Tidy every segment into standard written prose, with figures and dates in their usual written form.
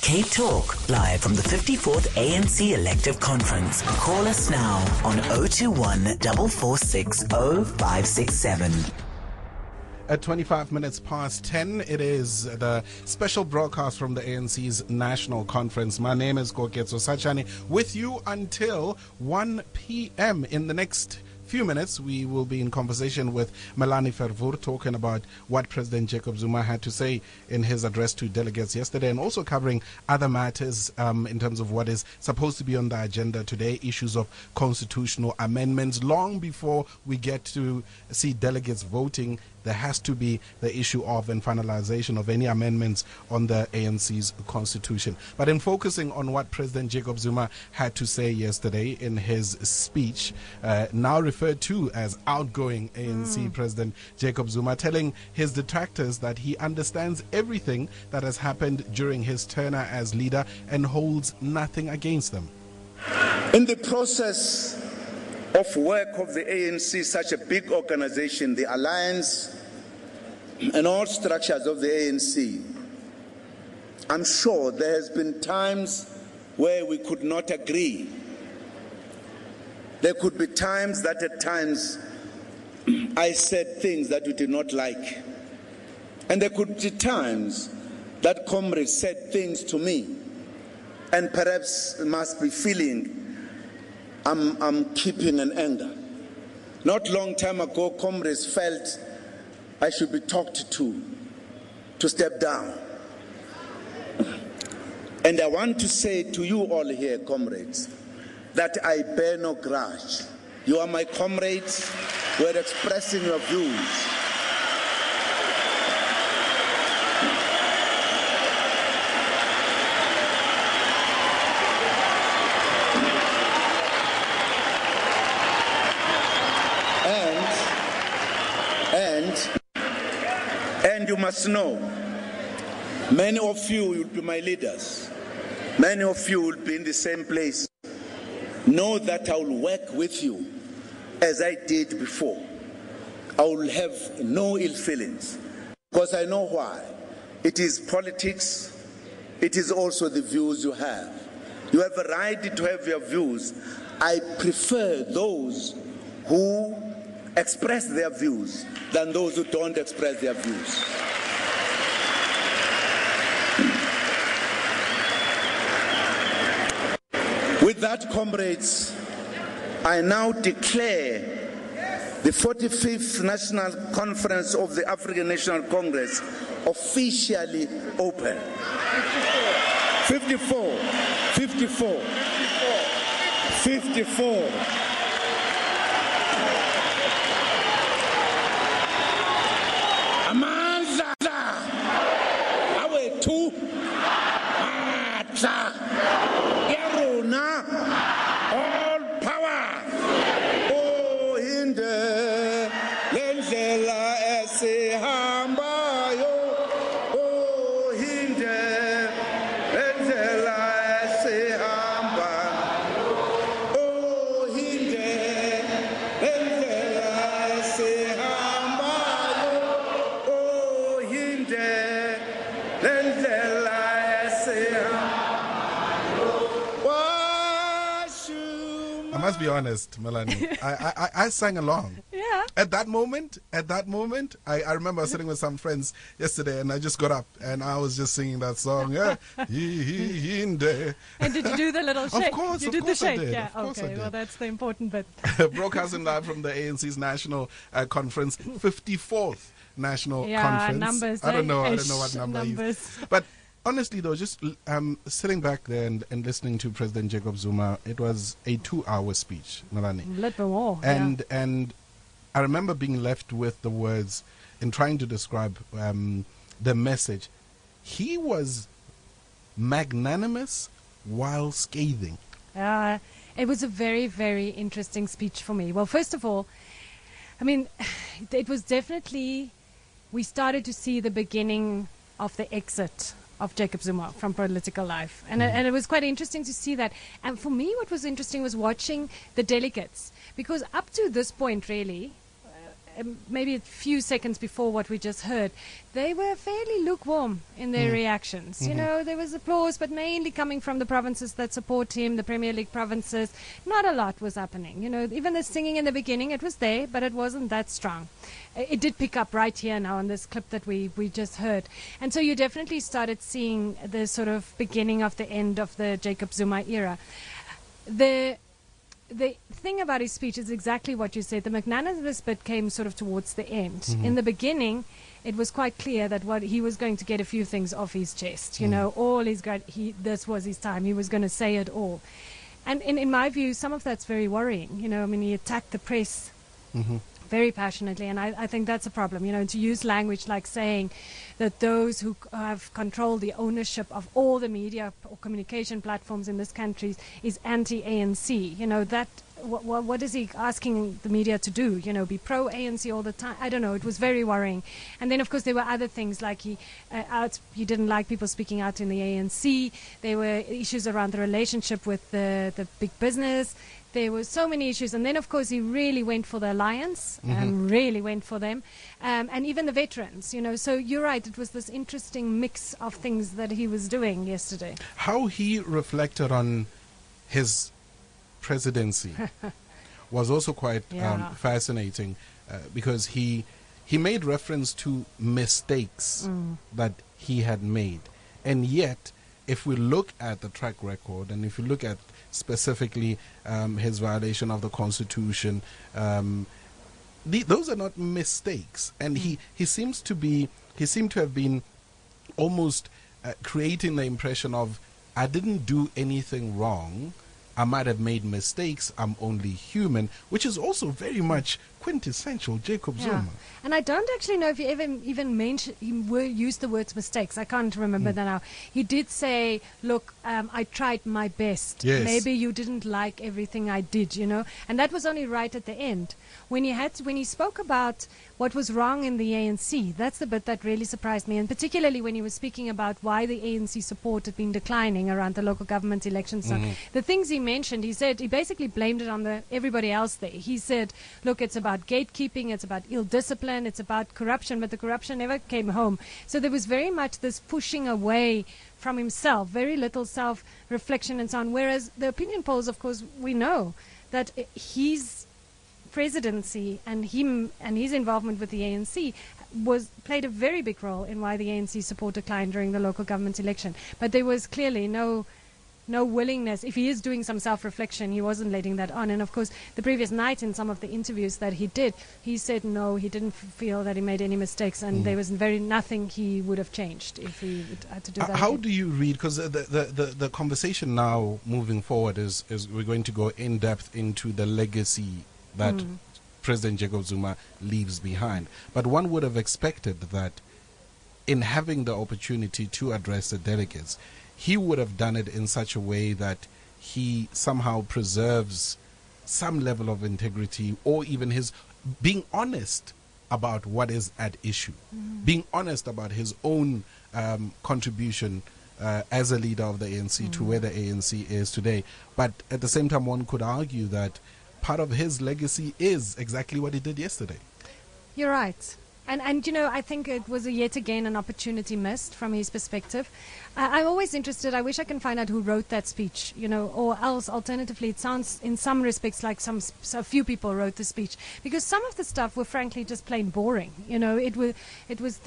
Cape Talk, live from the 54th ANC Elective Conference. Call us now on 021 446 0567. At 25 minutes past 10, it is the special broadcast from the ANC's National Conference. My name is Koketso Sachane, with you until 1 p.m. In the next few minutes, we will be in conversation with Melanie Verwoerd, talking about what President Jacob Zuma had to say in his address to delegates yesterday, and also covering other matters in terms of what is supposed to be on the agenda today, issues of constitutional amendments. Long before we get to see delegates voting, there has to be the issue of and finalization of any amendments on the ANC's constitution. But in focusing on what President Jacob Zuma had to say yesterday in his speech, now referred to as outgoing ANC President Jacob Zuma, telling his detractors that he understands everything that has happened during his tenure as leader and holds nothing against them. In the process of work of the ANC, such a big organization, the alliance and all structures of the ANC, I'm sure there has been times where we could not agree. There could be times that at times I said things that we did not like. And there could be times that comrades said things to me and perhaps must be feeling I'm keeping an anger. Not long time ago, comrades felt I should be talked to step down. And I want to say to you all here, comrades, that I bear no grudge. You are my comrades. We're expressing your views. And you must know, many of you will be my leaders. Many of you will be in the same place. Know that I will work with you as I did before. I will have no ill feelings, because I know why. It is politics. It is also the views you have. You have a right to have your views. I prefer those who express their views than those who don't express their views. With that, comrades, I now declare the 45th National Conference of the African National Congress officially open. 54. All power. Oh, hinde lendlela esihambayo. Oh, hinde lendlela esihambayo. Oh, hinde lendlela esihambayo. Oh, hinde lendlela esihambayo. I must be honest, Melanie. I sang along. Yeah. At that moment, I remember sitting with some friends yesterday, and I just got up and I was just singing that song. Yeah. And did you do the little shake? Of course, you did the shake. I did. Yeah. Of course I Okay. did. Well, that's the important bit. Broadcasting live from the ANC's National Conference, 54th National Conference. Numbers. I don't know what number numbers. But honestly, though, just sitting back there and listening to President Jacob Zuma, it was a 2-hour speech, Melanie. A little bit more. And I remember being left with the words in trying to describe the message. He was magnanimous while scathing. It was a very, very interesting speech for me. Well, first of all, I mean, it was definitely, we started to see the beginning of the exit of Jacob Zuma from political life. And it was quite interesting to see that. And for me, what was interesting was watching the delegates. Because up to this point, really, maybe a few seconds before what we just heard, they were fairly lukewarm in their reactions. You know, there was applause, but mainly coming from the provinces that support him, the Premier League provinces. Not a lot was happening. You know, even the singing in the beginning, it was there, but it wasn't that strong. It did pick up right here now in this clip that we just heard. And so you definitely started seeing the sort of beginning of the end of the Jacob Zuma era. The thing about his speech is exactly what you said. The magnanimous bit came sort of towards the end. In the beginning, it was quite clear that what he was going to get a few things off his chest. You know, all his this was his time. He was going to say it all. And in my view, some of that's very worrying. You know, I mean, he attacked the press very passionately, and I think that's a problem. You know, to use language like saying that those who have controlled the ownership of all the media or communication platforms in this country is anti-ANC. You know, that what is he asking the media to do? You know, be pro-ANC all the time? I don't know. It was very worrying. And then, of course, there were other things like he didn't like people speaking out in the ANC. There were issues around the relationship with the big business. There were so many issues. And then, of course, he really went for the alliance, really went for them, and even the veterans, you know. So you're right, it was this interesting mix of things that he was doing yesterday. How he reflected on his presidency was also quite fascinating, because he made reference to mistakes that he had made. And yet, if we look at the track record, and if you look at specifically his violation of the Constitution, those are not mistakes. And he seemed to have been almost creating the impression of, I didn't do anything wrong, I might have made mistakes, I'm only human, which is also very much quintessential Jacob Zuma. And I don't actually know if he ever even mentioned, used the words mistakes. I can't remember that now. He did say, look, I tried my best. Yes. Maybe you didn't like everything I did, you know. And that was only right at the end. When he spoke about what was wrong in the ANC, that's the bit that really surprised me. And particularly when he was speaking about why the ANC support had been declining around the local government elections. So the things he mentioned, he said, he basically blamed it on everybody else there. He said, look, it's about gatekeeping, it's about ill discipline, it's about corruption, but the corruption never came home. So there was very much this pushing away from himself, very little self-reflection and so on. Whereas the opinion polls, of course, we know that his presidency and his involvement with the ANC played a very big role in why the ANC support declined during the local government election. But there was clearly no willingness. If he is doing some self-reflection, he wasn't letting that on. And of course, the previous night in some of the interviews that he did, he said no, he didn't feel that he made any mistakes, and there was nothing he would have changed if he had to do that. How do you read, because the conversation now moving forward is we're going to go in depth into the legacy that President Jacob Zuma leaves behind. But one would have expected that in having the opportunity to address the delegates, he would have done it in such a way that he somehow preserves some level of integrity, or even his being honest about what is at issue, being honest about his own contribution as a leader of the ANC to where the ANC is today. But at the same time, one could argue that part of his legacy is exactly what he did yesterday. You're right. And you know, I think it was yet again an opportunity missed from his perspective. I'm always interested. I wish I can find out who wrote that speech, you know, or else alternatively, it sounds in some respects like a few people wrote the speech, because some of the stuff were frankly just plain boring. You know, it was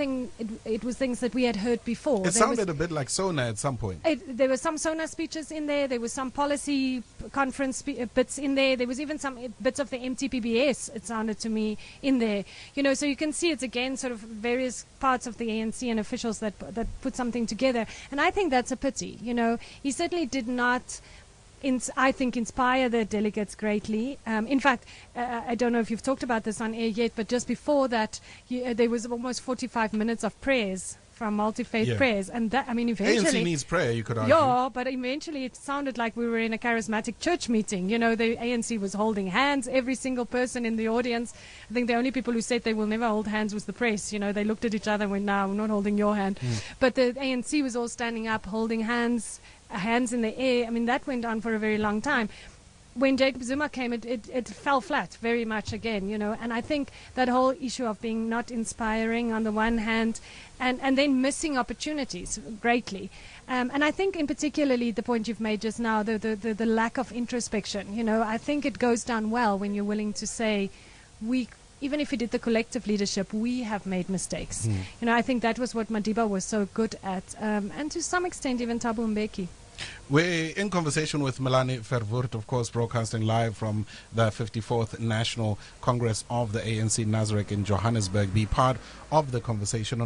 things that we had heard before. It sounded a bit like Sona at some point. There were some Sona speeches in there. There was some policy conference bits in there. There was even some bits of the MTPBS, it sounded to me, in there. You know, so you can see it's again sort of various parts of the ANC and officials that put something together. And I think that's a pity. You know, he certainly did not, I think, inspire the delegates greatly. In fact, I don't know if you've talked about this on air yet, but just before that, there was almost 45 minutes of prayers from multi-faith prayers. And that, I mean, eventually... ANC needs prayer, you could argue. Yeah, but eventually it sounded like we were in a charismatic church meeting. You know, the ANC was holding hands, every single person in the audience. I think the only people who said they will never hold hands was the press. You know, they looked at each other and went, no, we're not holding your hand. But the ANC was all standing up, holding hands in the air. I mean, that went on for a very long time. when Jacob Zuma came, it fell flat very much again, you know. And I think that whole issue of being not inspiring on the one hand, and then missing opportunities greatly. And I think in particularly the point you've made just now, the lack of introspection, you know, I think it goes down well when you're willing to say, even if we did the collective leadership, we have made mistakes. You know, I think that was what Madiba was so good at, and to some extent even Thabo Mbeki. We're in conversation with Melanie Verwoerd, of course, broadcasting live from the 54th National Congress of the ANC Nasrec in Johannesburg. Be part of the conversation on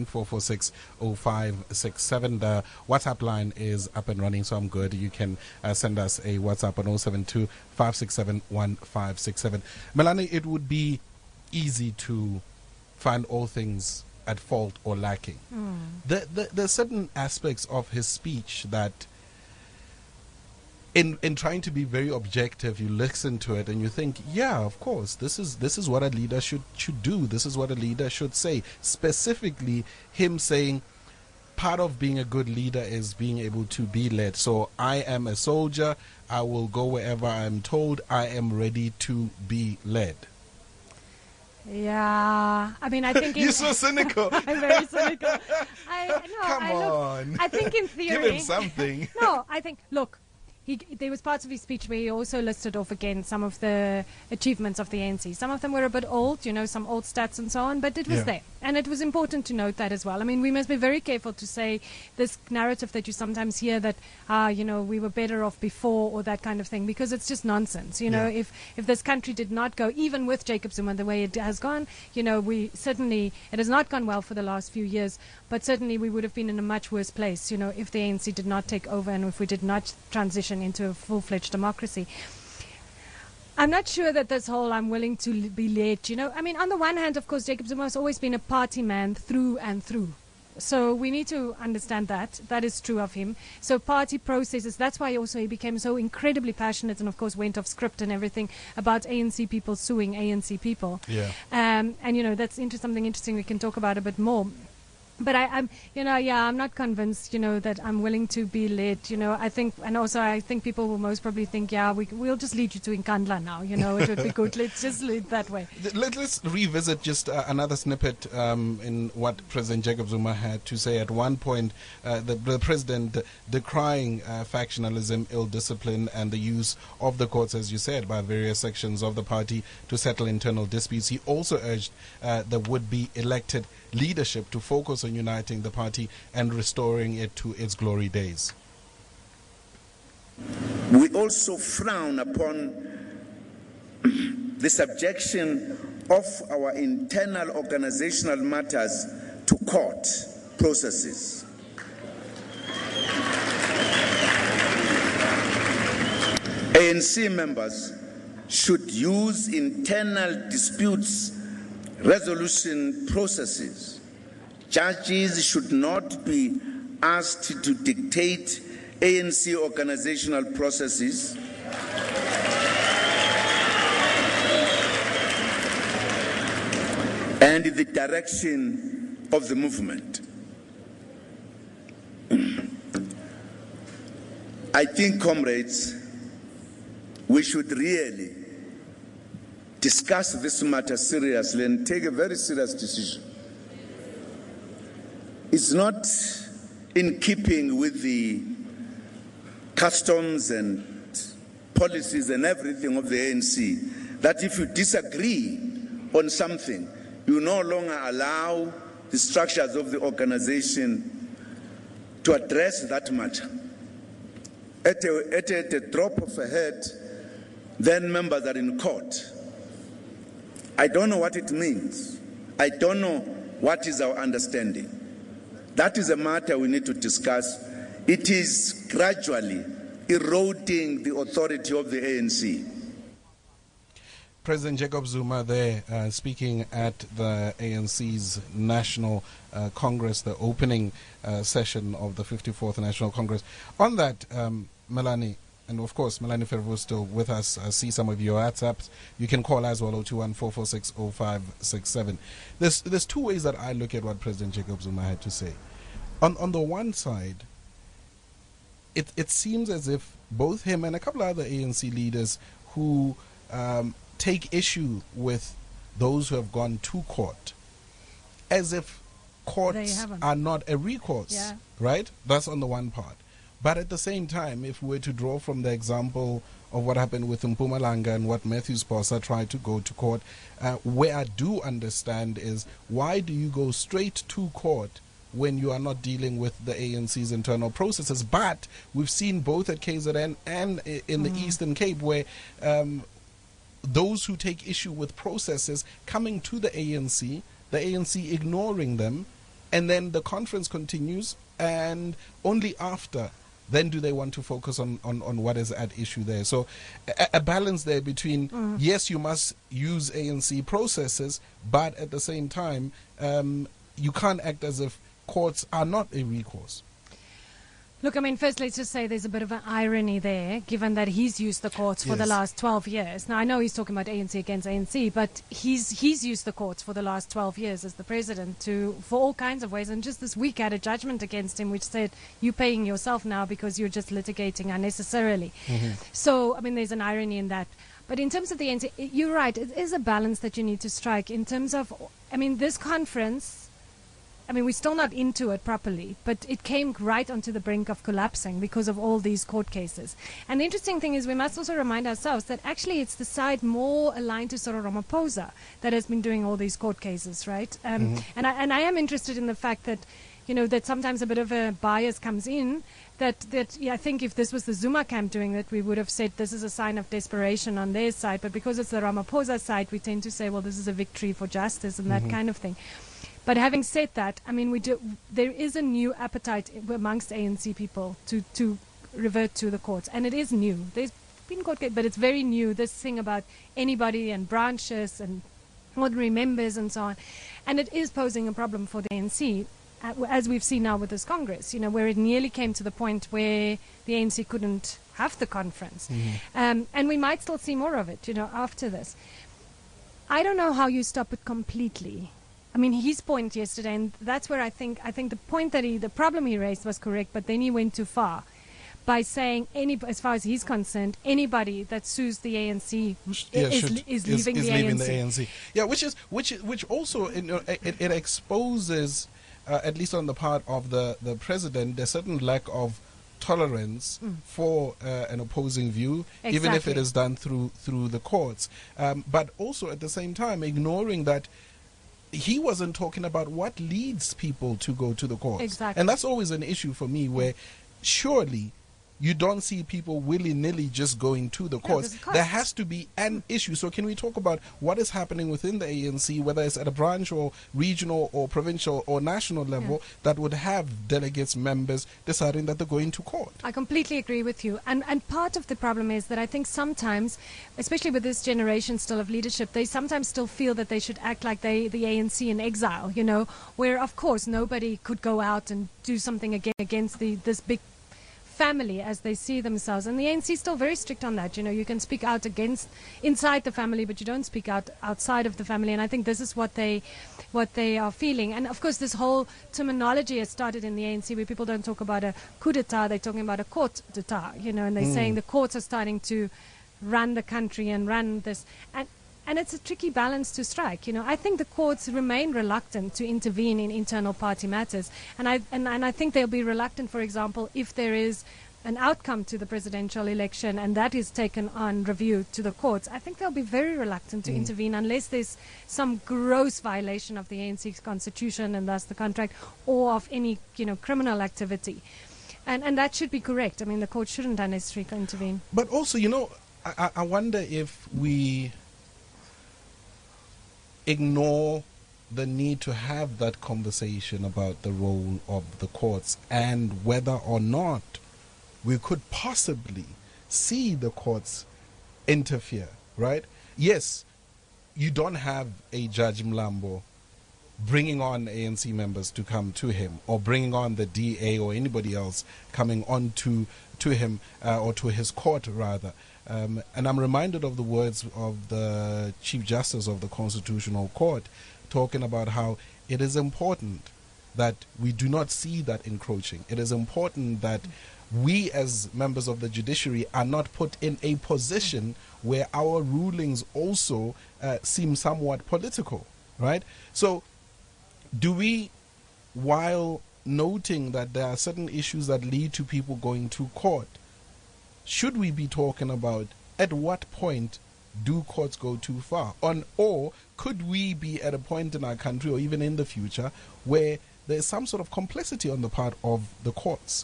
021-446-0567. The WhatsApp line is up and running, so I'm good. You can send us a WhatsApp on 072-567-1567. Melanie, it would be easy to find all things at fault or lacking. There's certain aspects of his speech that in trying to be very objective, you listen to it and you think, yeah, of course, this is what a leader should do. This is what a leader should say. Specifically, him saying part of being a good leader is being able to be led. So I am a soldier. I will go wherever I'm told. I am ready to be led. Yeah, I mean, I think you're so cynical. I'm very cynical. Come on. I think in theory, give him something. No, I think, look, there was parts of his speech where he also listed off again some of the achievements of the ANC. Some of them were a bit old, you know, some old stats and so on, but it was there. And it was important to note that as well. I mean, we must be very careful to say this narrative that you sometimes hear that, you know, we were better off before or that kind of thing, because it's just nonsense. You know, if this country did not go, even with Jacob Zuma, the way it has gone, you know, it has not gone well for the last few years, but certainly we would have been in a much worse place, you know, if the ANC did not take over and if we did not transition into a full-fledged democracy. I'm not sure that this whole I'm willing to be led, you know. I mean, on the one hand, of course, Jacob Zuma has always been a party man through and through. So we need to understand that. That is true of him. So party processes, that's why also he became so incredibly passionate and, of course, went off script and everything about ANC people suing ANC people. Yeah. And, you know, that's something interesting we can talk about a bit more. But I'm not convinced, you know, that I'm willing to be led, you know. I think people will most probably think, we'll just lead you to Nkandla now, you know, it would be good. Let's just lead that way. Let's revisit just another snippet in what President Jacob Zuma had to say. At one point, the president decrying factionalism, ill discipline, and the use of the courts, as you said, by various sections of the party to settle internal disputes. He also urged the would-be elected leadership to focus on uniting the party and restoring it to its glory days. We also frown upon the subjection of our internal organizational matters to court processes. ANC members should use internal disputes resolution processes. Judges should not be asked to dictate ANC organizational processes. And the direction of the movement. I think, comrades, we should really discuss this matter seriously and take a very serious decision. It's not in keeping with the customs and policies and everything of the ANC that if you disagree on something, you no longer allow the structures of the organization to address that matter. At a drop of a hat, then members are in court. I don't know what it means. I don't know what is our understanding. That is a matter we need to discuss. It is gradually eroding the authority of the ANC. President Jacob Zuma there speaking at the ANC's National Congress, the opening session of the 54th National Congress. On that, Melanie, and of course, Melanie Verwoerd is still with us. I see some of your WhatsApps. You can call as well, 021-446-0567. There's two ways that I look at what President Jacob Zuma had to say. On the one side, it seems as if both him and a couple of other ANC leaders who take issue with those who have gone to court, as if courts are not a recourse, right? That's on the one part. But at the same time, if we were to draw from the example of what happened with Mpumalanga and what Matthew Sposa tried to go to court, where I do understand is, why do you go straight to court when you are not dealing with the ANC's internal processes? But we've seen both at KZN and in the Eastern Cape where those who take issue with processes coming to the ANC ignoring them, and then the conference continues, and only after then do they want to focus on what is at issue there. So a balance there between, yes, you must use ANC processes, but at the same time, you can't act as if courts are not a recourse. Look, I mean, first let's just say there's a bit of an irony there, given that he's used the courts for the last 12 years. Now, I know he's talking about ANC against ANC, but he's used the courts for the last 12 years as the president for all kinds of ways. And just this week had a judgment against him which said, you're paying yourself now because you're just litigating unnecessarily. So, I mean, there's an irony in that. But in terms of the ANC, you're right, it is a balance that you need to strike in terms of, I mean, this conference, I mean, we're still not into it properly, but it came right onto the brink of collapsing because of all these court cases. And the interesting thing is we must also remind ourselves that actually it's the side more aligned to Cyril Ramaphosa that has been doing all these court cases, right? And I am interested in the fact that, you know, that sometimes a bit of a bias comes in, that I think if this was the Zuma camp doing it, we would have said this is a sign of desperation on their side. But because it's the Ramaphosa side, we tend to say, well, this is a victory for justice and that kind of thing. But having said that, I mean, there is a new appetite amongst ANC people to revert to the courts. And it is new. There's been court cases, but it's very new, this thing about anybody and branches and ordinary members and so on. And it is posing a problem for the ANC, as we've seen now with this Congress, you know, where it nearly came to the point where the ANC couldn't have the conference. And we might still see more of it, you know, after this. I don't know how you stop it completely. I mean, his point yesterday, and that's where I think the point that the problem he raised was correct, but then he went too far by saying, as far as he's concerned, anybody that sues the ANC is leaving the ANC. Yeah, which also, you know, it exposes, at least on the part of the president, a certain lack of tolerance for an opposing view, even if it is done through the courts. But also at the same time ignoring that he wasn't talking about what leads people to go to the courts. Exactly. And that's always an issue for me, where surely you don't see people willy-nilly just going to the courts. There has to be an issue. So can we talk about what is happening within the ANC, whether it's at a branch or regional or provincial or national level, that would have delegates, members deciding that they're going to court? I completely agree with you. And part of the problem is that I think sometimes, especially with this generation still of leadership, they sometimes still feel that they should act like the ANC in exile, you know, where of course nobody could go out and do something against this big family as they see themselves. And the ANC is still very strict on that. You know, you can speak out inside the family, but you don't speak out outside of the family. And I think this is what they are feeling. And of course, this whole terminology has started in the ANC where people don't talk about a coup d'etat, they're talking about a court d'etat, you know, and they're saying the courts are starting to run the country and run this. And it's a tricky balance to strike. You know, I think the courts remain reluctant to intervene in internal party matters, and I think they'll be reluctant, for example, if there is an outcome to the presidential election and that is taken on review to the courts. I think they'll be very reluctant to intervene unless there's some gross violation of the ANC's constitution and thus the contract, or of any, you know, criminal activity. And that should be correct. I mean, the court shouldn't unnecessarily intervene. But also, you know, I wonder if we ignore the need to have that conversation about the role of the courts and whether or not we could possibly see the courts interfere, right? Yes, you don't have a Judge Mlambo bringing on ANC members to come to him, or bringing on the DA or anybody else coming on to him or to his court rather. And I'm reminded of the words of the Chief Justice of the Constitutional Court talking about how it is important that we do not see that encroaching. It is important that we as members of the judiciary are not put in a position where our rulings also seem somewhat political, right? So do we, while noting that there are certain issues that lead to people going to court, should we be talking about at what point do courts go too far? Or could we be at a point in our country or even in the future where there's some sort of complicity on the part of the courts?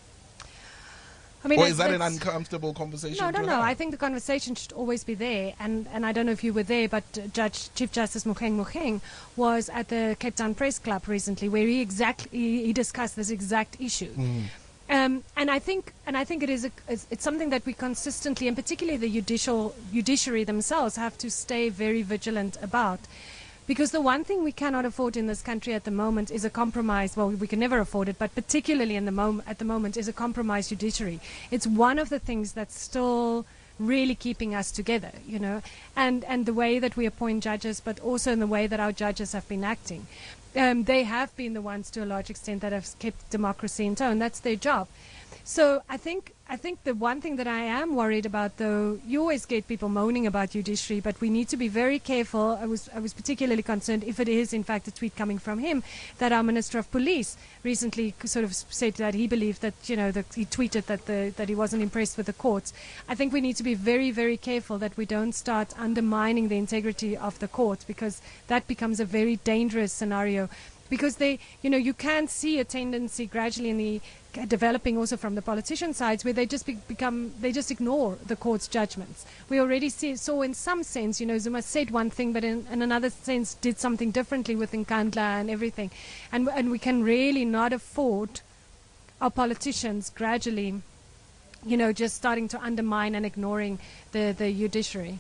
I mean, or is that an uncomfortable conversation? No. I think the conversation should always be there. And I don't know if you were there, but Chief Justice Mogoeng was at the Cape Town Press Club recently, where he discussed this exact issue. And I think it is it's something that we consistently, and particularly the judiciary themselves, have to stay very vigilant about. Because the one thing we cannot afford in this country at the moment is a compromise. Well, we can never afford it, but particularly at the moment is a compromised judiciary. It's one of the things that's still really keeping us together, you know, and the way that we appoint judges, but also in the way that our judges have been acting. They have been the ones, to a large extent, that have kept democracy in tow, and that's their job. So I think the one thing that I am worried about, though, you always get people moaning about judiciary, but we need to be very careful. I was particularly concerned, if it is in fact a tweet coming from him, that our Minister of Police recently sort of said that he believed that, you know, that he tweeted that he wasn't impressed with the courts. I think we need to be very, very careful that we don't start undermining the integrity of the court, because that becomes a very dangerous scenario. Because you can see a tendency gradually in the developing also from the politician sides, where they just they just ignore the court's judgments. We already saw in some sense, you know, Zuma said one thing, but in another sense did something differently with Nkandla and everything. And we can really not afford our politicians gradually, you know, just starting to undermine and ignoring the judiciary.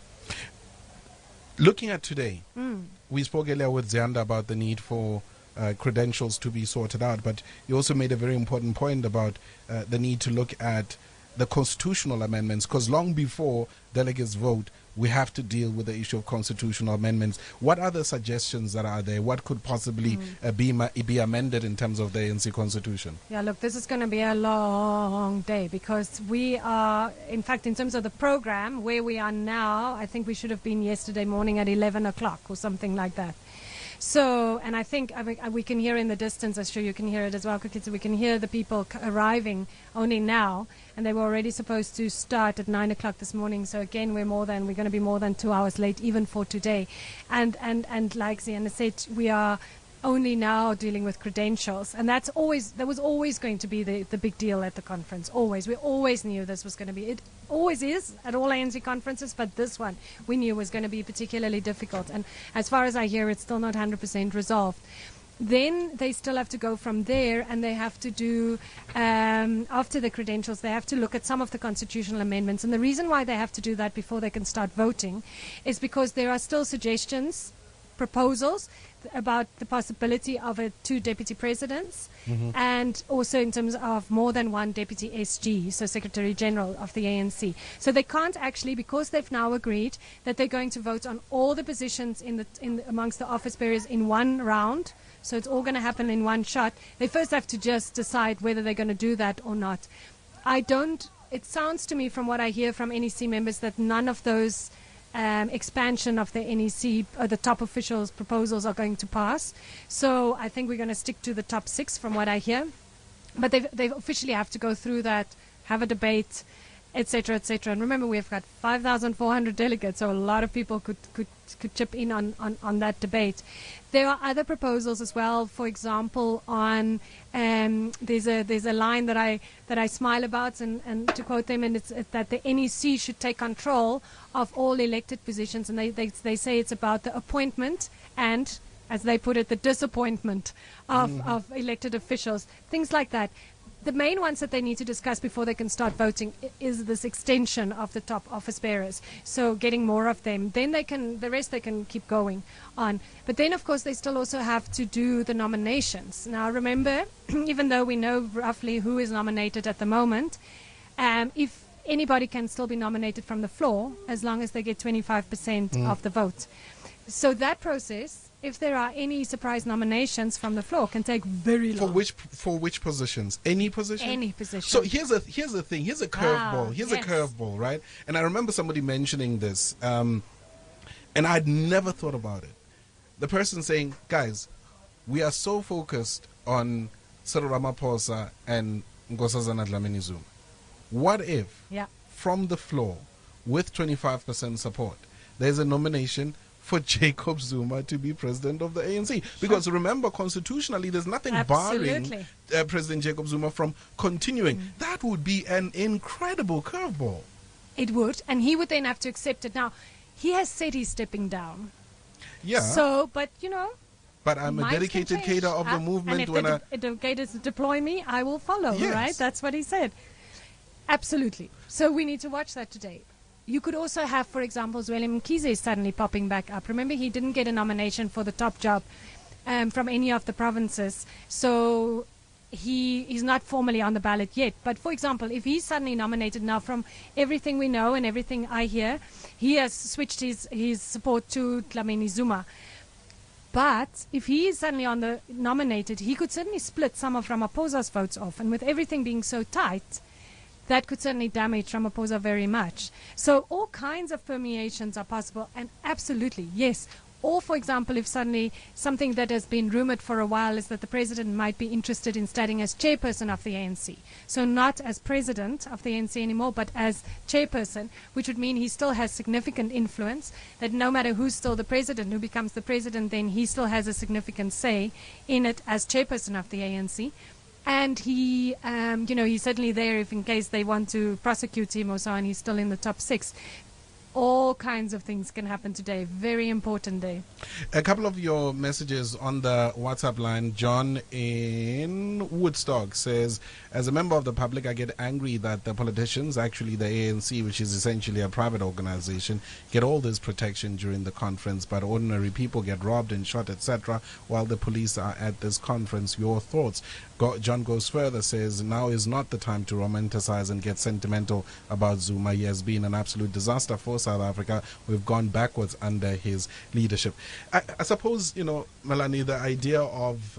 Looking at today, we spoke earlier with Ziyanda about the need for credentials to be sorted out, but you also made a very important point about the need to look at the constitutional amendments, because long before delegates vote, we have to deal with the issue of constitutional amendments. What other suggestions that are there? What could possibly be amended in terms of the ANC constitution? Yeah, look, this is going to be a long day, because we are, in fact, in terms of the program, where we are now, I think we should have been yesterday morning at 11 o'clock or something like that. So, and I think we can hear in the distance, I'm sure you can hear it as well, Kokitso, we can hear the people arriving only now, and they were already supposed to start at 9 o'clock this morning. So again, we're going to be more than 2 hours late, even for today. And like Ziyanda said, we are only now dealing with credentials, and that was always going to be the big deal at the conference. Always, we always knew this was going to be. It always is at all ANC conferences, but this one we knew was going to be particularly difficult. And as far as I hear, it's still not 100% resolved. Then they still have to go from there, and they have to do, after the credentials, they have to look at some of the constitutional amendments. And the reason why they have to do that before they can start voting is because there are still suggestions, proposals about the possibility of 2 deputy presidents, and also in terms of more than 1 deputy SG, so Secretary General of the ANC. So they can't actually, because they've now agreed that they're going to vote on all the positions amongst the office bearers in one round. So it's all going to happen in one shot. They first have to just decide whether they're going to do that or not. It sounds to me from what I hear from NEC members that none of those expansion of the NEC, the top officials' proposals are going to pass. So I think we're going to stick to the top 6 from what I hear. But they officially have to go through that, have a debate, etc., etc. And remember, we've got 5,400 delegates, so a lot of people could chip in on that debate. There are other proposals as well. For example, on there's a line that I smile about, and to quote them, and it's that the NEC should take control of all elected positions, and they say it's about the appointment and, as they put it, the disappointment of elected officials, things like that. The main ones that they need to discuss before they can start voting is this extension of the top office bearers. So getting more of them. Then the rest they can keep going on. But then, of course, they still also have to do the nominations. Now, remember, even though we know roughly who is nominated at the moment, if anybody can still be nominated from the floor, as long as they get 25% of the vote. So that process if there are any surprise nominations from the floor, can take very long. For which positions? Any position? Any position. So here's the thing. Here's a curveball. Here's a yes. curveball, right? And I remember somebody mentioning this, and I'd never thought about it. The person saying, "Guys, we are so focused on Cyril Ramaphosa and Nkosazana Dlamini Zuma. What if, Yeah. from the floor, with 25% support, there's a nomination for Jacob Zuma to be president of the ANC?" Because remember, constitutionally, there's nothing barring Absolutely. President Jacob Zuma from continuing. That would be an incredible curveball. It would, and he would then have to accept it. Now, he has said he's stepping down. Yeah, So, but you know, but I'm a minds can dedicated change. cater of the movement. And if when the educators deploy me, I will follow, Yes. right? That's what he said. Absolutely. So we need to watch that today. You could also have, for example, Zweli Mkhize suddenly popping back up. Remember, he didn't get a nomination for the top job from any of the provinces. So he's not formally on the ballot yet. But, for example, if he's suddenly nominated now, from everything we know and everything I hear, he has switched his support to Dlamini Zuma. But if he is suddenly on the nominated, he could certainly split some of Ramaphosa's votes off. And with everything being so tight, that could certainly damage Ramaphosa very much. So all kinds of permeations are possible. And absolutely, yes. Or, for example, if suddenly something that has been rumored for a while is that the president might be interested in starting as chairperson of the ANC. So not as president of the ANC anymore, but as chairperson, which would mean he still has significant influence, that no matter who's still the president, who becomes the president, then he still has a significant say in it as chairperson of the ANC. And he, he's certainly there if in case they want to prosecute him or so, and he's still in the top 6. All kinds of things can happen today. Very important day. A couple of your messages on the WhatsApp line. John in Woodstock says, "As a member of the public, I get angry that the politicians, actually the ANC, which is essentially a private organization, get all this protection during the conference, but ordinary people get robbed and shot, etc., while the police are at this conference. Your thoughts?" John goes further, says, "Now is not the time to romanticize and get sentimental about Zuma. He has been an absolute disaster for South Africa. We've gone backwards under his leadership." I suppose, Melanie, the idea of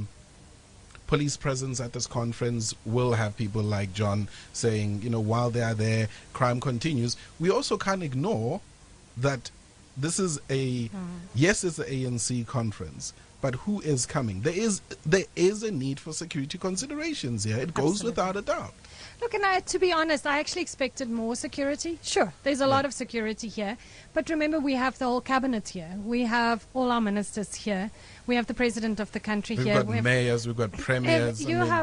police presence at this conference will have people like John saying, while they are there, crime continues. We also can't ignore that this is yes, it's the ANC conference, but who is coming? There is a need for security considerations here. It goes Absolutely. without a doubt. Look, and to be honest, I actually expected more security. Sure, there's a lot of security here. But remember, we have the whole cabinet here. We have all our ministers here. We have the president of the country We've here. got mayors, we've got premiers.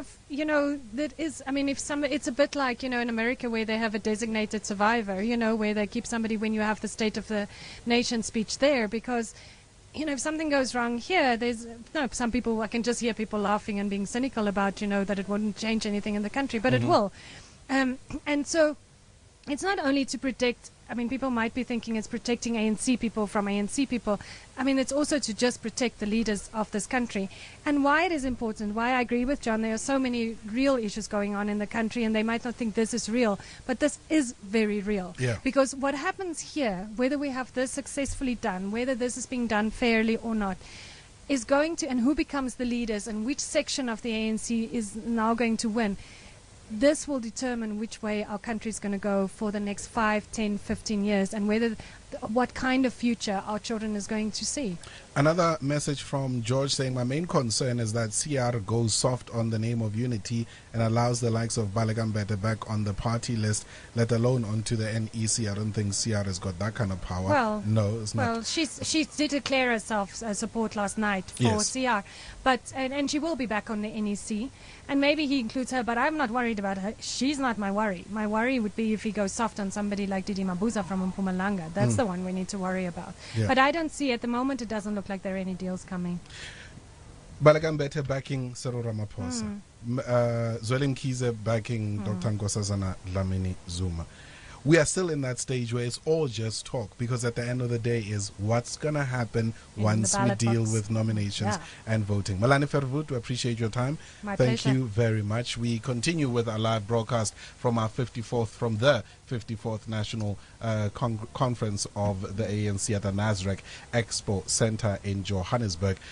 It's a bit like, in America where they have a designated survivor, where they keep somebody when you have the State of the Nation speech there, because if something goes wrong here, some people, I can just hear people laughing and being cynical about, that it wouldn't change anything in the country, but it will. And so it's not only to protect, people might be thinking it's protecting ANC people from ANC people. It's also to just protect the leaders of this country. And why it is important, why I agree with John, there are so many real issues going on in the country, and they might not think this is real, but this is very real. Yeah. Because what happens here, whether we have this successfully done, whether this is being done fairly or not, is going to, and who becomes the leaders and which section of the ANC is now going to win. This will determine which way our country is going to go for the next 5, 10, 15 years, and what kind of future our children is going to see. Another message from George saying, "My main concern is that CR goes soft on the name of unity and allows the likes of Baleka Mbete back on the party list, let alone onto the NEC. I don't think CR has got that kind of power." Well, no, it's not. Well, she did declare herself support last night for Yes. CR, but and she will be back on the NEC, and maybe he includes her. But I'm not worried about her. She's not my worry. My worry would be if he goes soft on somebody like Didi Mabuza from Mpumalanga. That's the one we need to worry about. Yeah. But I don't see at the moment. It doesn't look like there are any deals coming. Baleka Mbete backing Cyril Ramaphosa. Zweli Mkhize backing Dr. Nkosazana Dlamini Zuma. we are still in that stage where it's all just talk, because at the end of the day is what's going to happen once we ballot deal box. with nominations and voting. Malani Fervut, we appreciate your time. My Thank pleasure. you very much. We continue with our live broadcast from our 54th, from the 54th National Conference of the ANC at the Nasrec Expo Center in Johannesburg.